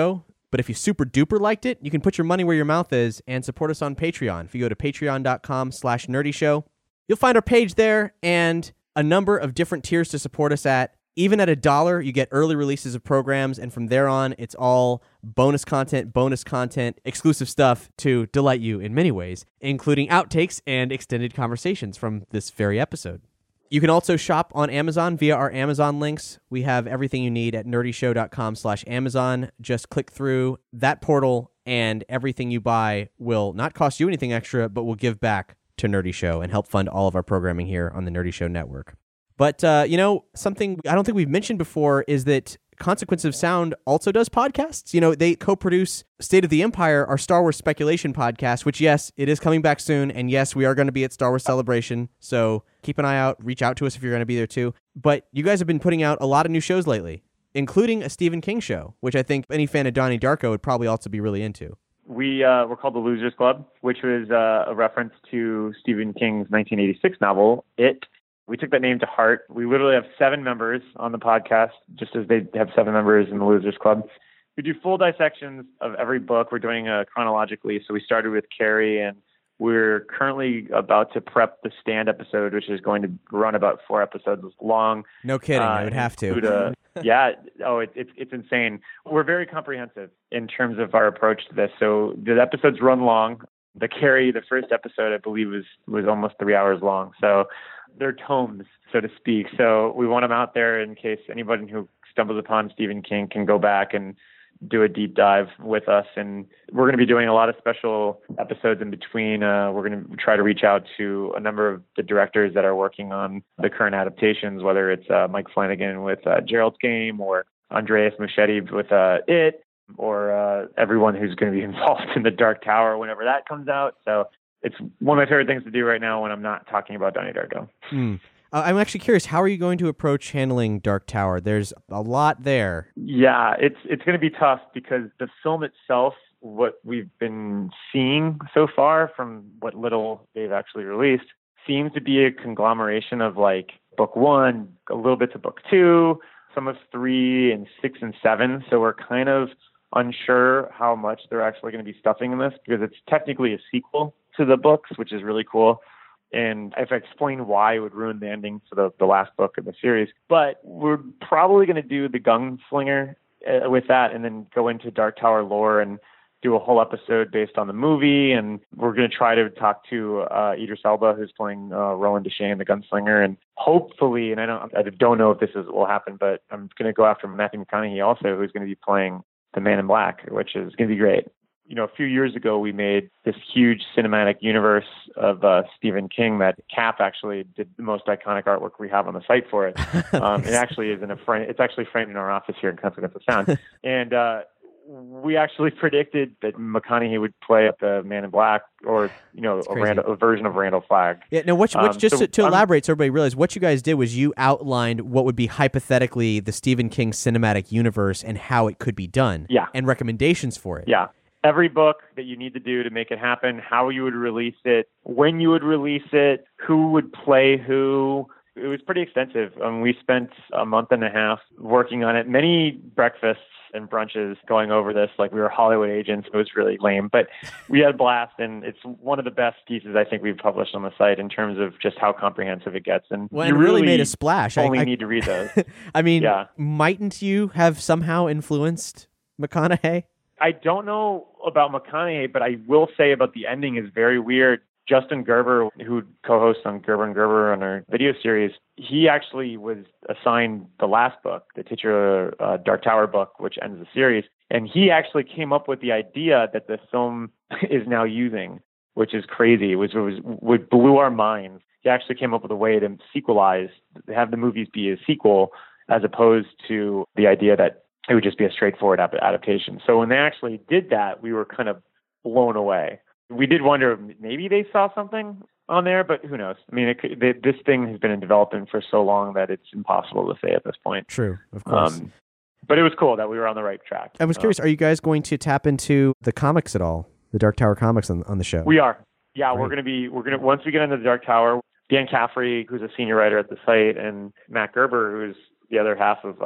But if you super duper liked it, you can put your money where your mouth is and support us on Patreon. If you go to patreon.com slash nerdy show, you'll find our page there and a number of different tiers to support us at. Even at a dollar, you get early releases of programs, and from there on, it's all bonus content, bonus content, exclusive stuff to delight you in many ways, including outtakes and extended conversations from this very episode. You can also shop on Amazon via our Amazon links. We have everything you need at nerdyshow.com slash Amazon. Just click through that portal, and everything you buy will not cost you anything extra, but will give back to Nerdy Show and help fund all of our programming here on the Nerdy Show Network. But, uh, you know, something I don't think we've mentioned before is that Consequence of Sound also does podcasts. You know, they co-produce State of the Empire, our Star Wars speculation podcast, which, yes, it is coming back soon. And yes, we are going to be at Star Wars Celebration. So keep an eye out. Reach out to us if you're going to be there too. But you guys have been putting out a lot of new shows lately, including a Stephen King show, which I think any fan of Donnie Darko would probably also be really into. We uh, were called the Losers Club, which was uh, a reference to Stephen King's nineteen eighty-six novel, It. We took that name to heart. We literally have seven members on the podcast, just as they have seven members in the Losers Club. We do full dissections of every book. We're doing uh, chronologically. So we started with Carrie, and we're currently about to prep the Stand episode, which is going to run about four episodes long. No kidding. Uh, I would have to. A, yeah. Oh, it, it, it's insane. We're very comprehensive in terms of our approach to this. So the episodes run long. The Carrie, the first episode, I believe, was, was almost three hours long. So they're tomes, so to speak. So we want them out there in case anybody who stumbles upon Stephen King can go back and do a deep dive with us. And we're going to be doing a lot of special episodes in between. Uh, we're going to try to reach out to a number of the directors that are working on the current adaptations, whether it's uh, Mike Flanagan with uh, Gerald's Game or Andreas Muschietti with uh, It, or uh, everyone who's going to be involved in the Dark Tower whenever that comes out. So it's one of my favorite things to do right now when I'm not talking about Donnie Darko. Mm. Uh, I'm actually curious, how are you going to approach handling Dark Tower? There's a lot there. Yeah, it's it's going to be tough because the film itself, what we've been seeing so far from what little they've actually released, seems to be a conglomeration of like book one, a little bit to book two, some of three and six and seven. So we're kind of unsure how much they're actually going to be stuffing in this because it's technically a sequel to the books, which is really cool. And if I explain why, it would ruin the ending for the, the last book of the series. But we're probably going to do the Gunslinger uh, with that and then go into Dark Tower lore and do a whole episode based on the movie. And we're going to try to talk to uh, Idris Elba, who's playing uh, Roland Deschain, the Gunslinger. And hopefully, and I don't, I don't know if this is, will happen, but I'm going to go after Matthew McConaughey also, who's going to be playing the Man in Black, which is going to be great. You know, a few years ago, we made this huge cinematic universe of uh, Stephen King that Cap actually did the most iconic artwork we have on the site for it. Um, it actually is in a frame. It's actually framed in our office here in Consequence of Sound. And uh, we actually predicted that McConaughey would play the Man in Black, or you know, a, Randall, a version of Randall Flagg. Yeah. Now, what, what, um, just so to, to I'm, elaborate, so everybody realizes, what you guys did was you outlined what would be hypothetically the Stephen King cinematic universe and how it could be done. Yeah. And recommendations for it. Yeah. Every book that you need to do to make it happen, how you would release it, when you would release it, who would play who. It was pretty extensive. Um, we spent a month and a half working on it, many breakfasts and brunches going over this like we were Hollywood agents. It was really lame, but we had a blast, and it's one of the best pieces I think we've published on the site in terms of just how comprehensive it gets. And well, you and really, really made a splash. only I, I, need to read those. I mean, yeah. Mightn't you have somehow influenced McConaughey? I don't know about McConaughey, but I will say about the ending is very weird. Justin Gerber, who co-hosts on Gerber and Gerber on our video series, he actually was assigned the last book, the titular uh, Dark Tower book, which ends the series. And he actually came up with the idea that the film is now using, which is crazy. It was, it was what blew our minds. He actually came up with a way to sequelize, have the movies be a sequel, as opposed to the idea that it would just be a straightforward adaptation. So when they actually did that, we were kind of blown away. We did wonder maybe they saw something on there, but who knows? I mean, it could, they, this thing has been in development for so long that it's impossible to say at this point. True, of course. Um, but it was cool that we were on the right track. I was curious, um, are you guys going to tap into the comics at all? The Dark Tower comics on, on the show? We are. Yeah, Great. we're going to be, we're going to, once we get into the Dark Tower, Dan Caffrey, who's a senior writer at the site, and Matt Gerber, who's the other half of uh,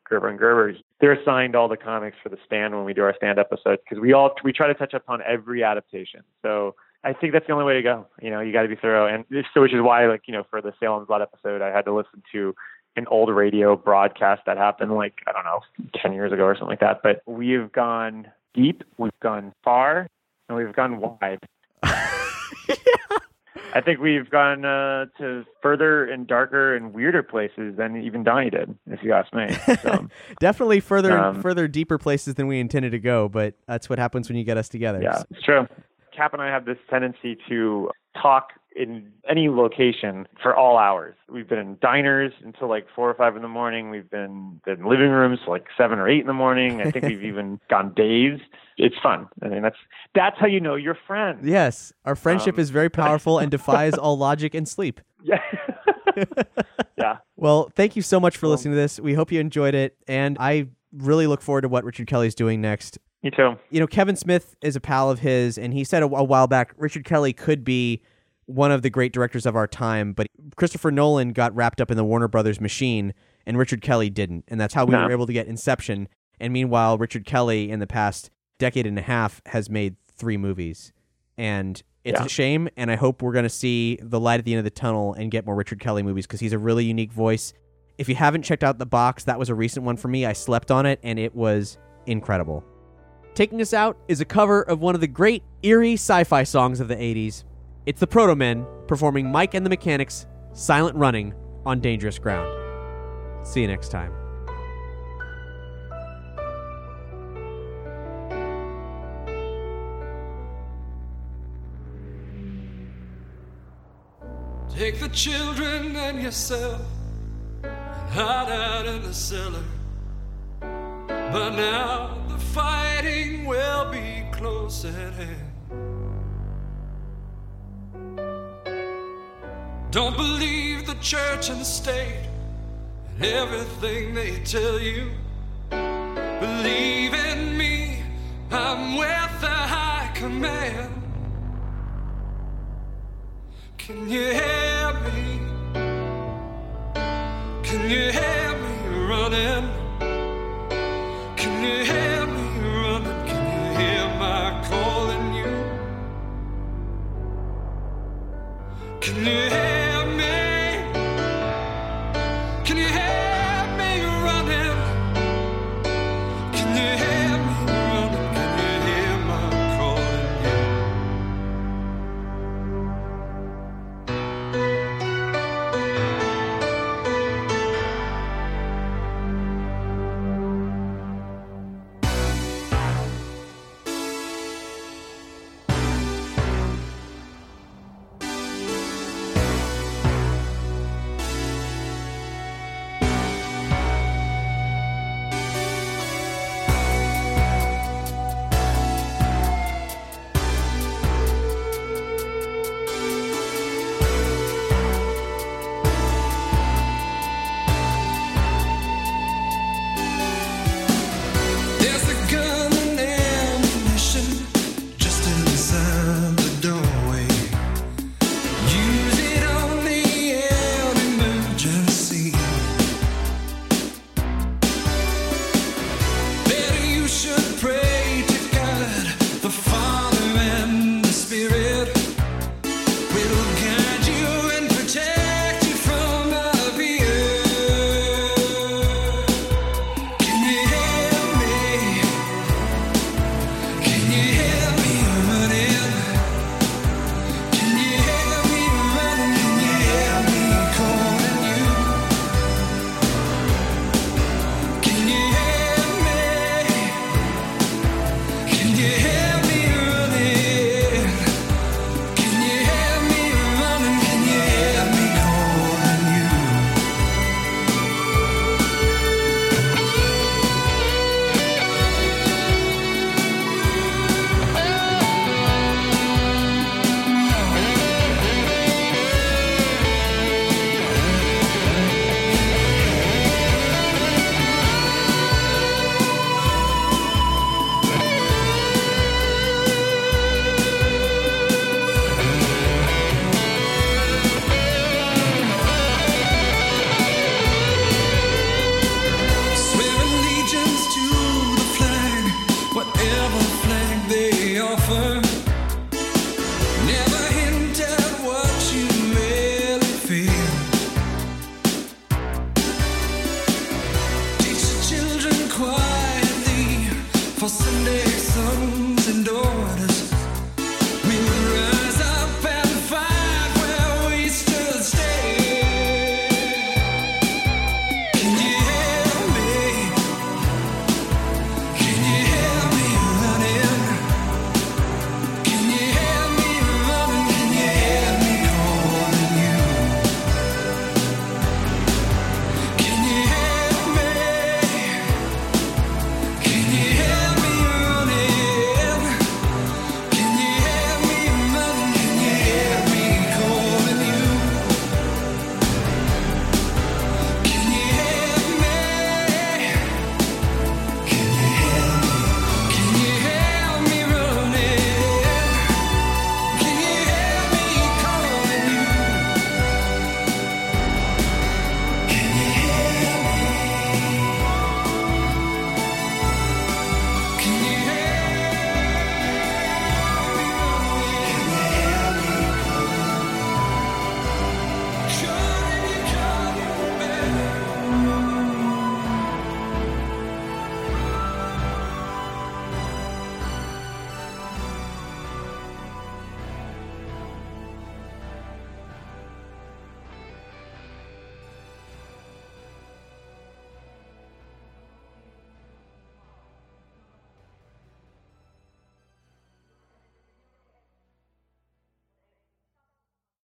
Gerber and Gerber's, they're assigned all the comics for The Stand when we do our Stand episodes, because we all we try to touch upon every adaptation. So I think that's the only way to go. You know, you got to be thorough, and this, so which is why, like, you know, for the Salem's Lot episode, I had to listen to an old radio broadcast that happened like, I don't know, ten years ago or something like that. But we've gone deep, we've gone far, and we've gone wide. I think we've gone uh, to further and darker and weirder places than even Donnie did, if you ask me. So, Definitely further um, further deeper places than we intended to go, but that's what happens when you get us together. Yeah, it's true. Cap and I have this tendency to talk in any location for all hours. We've been in diners until like four or five in the morning. We've been in living rooms till like seven or eight in the morning. I think we've even gone days. It's fun. I mean, that's that's how you know you're friends. Yes, our friendship Um, is very powerful and defies all logic and sleep. Yeah. Yeah. Well, thank you so much for Well, listening to this. We hope you enjoyed it, and I really look forward to what Richard Kelly's doing next. Me too. You know, Kevin Smith is a pal of his, and he said a, a while back, Richard Kelly could be one of the great directors of our time, but Christopher Nolan got wrapped up in the Warner Brothers machine, and Richard Kelly didn't, and that's how we No. were able to get Inception. And meanwhile, Richard Kelly, in the past decade and a half, has made three movies, and it's Yeah. a shame, and I hope we're going to see the light at the end of the tunnel and get more Richard Kelly movies, because he's a really unique voice. If you haven't checked out The Box, that was a recent one for me. I slept on it, and it was incredible. Taking us out is a cover of one of the great eerie sci-fi songs of the eighties. It's the Proto-Men performing Mike and the Mechanics' Silent Running on Dangerous Ground. See you next time. Take the children and yourself and hide out in the cellar. But now the fighting will be close at hand. Don't believe the church and the state and everything they tell you. Believe in me, I'm with the high command. Can you hear me? Can you hear me running? Can you hear me running? Can you hear my calling you? Can you hear me? Can you hear me running? Can you hear me running? Can you hear my calling you? for Sunday suns and